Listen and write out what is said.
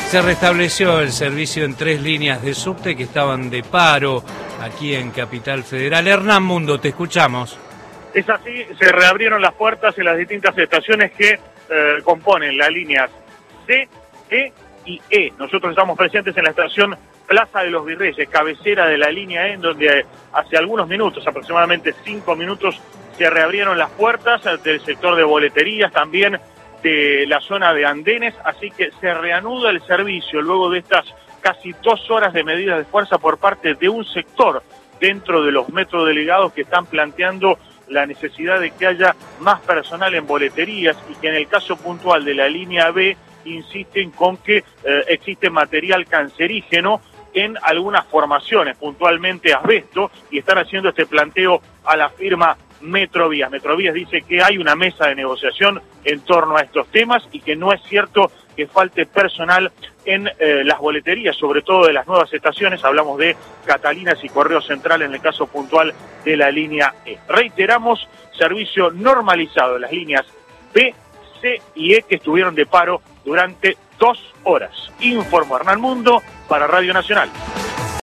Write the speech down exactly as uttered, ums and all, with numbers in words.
Se restableció el servicio en tres líneas de subte que estaban de paro aquí en Capital Federal. Hernán Mundo, te escuchamos. Es así, se reabrieron las puertas en las distintas estaciones que eh, componen las líneas C, E y E. Nosotros estamos presentes en la estación Plaza de los Virreyes, cabecera de la línea E, en donde hace algunos minutos, aproximadamente cinco minutos, se reabrieron las puertas del sector de boleterías, también de la zona de andenes, así que se reanuda el servicio luego de estas casi dos horas de medidas de fuerza por parte de un sector dentro de los metrodelegados que están planteando la necesidad de que haya más personal en boleterías y que en el caso puntual de la línea B insisten con que eh, existe material cancerígeno en algunas formaciones, puntualmente asbesto, y están haciendo este planteo a la firma Metrovías. Metrovías dice que hay una mesa de negociación en torno a estos temas y que no es cierto que falte personal en eh, las boleterías, sobre todo de las nuevas estaciones. Hablamos de Catalinas y Correo Central en el caso puntual de la línea E. Reiteramos, servicio normalizado en las líneas B, C y E que estuvieron de paro durante dos horas. Informó Hernán Mundo para Radio Nacional.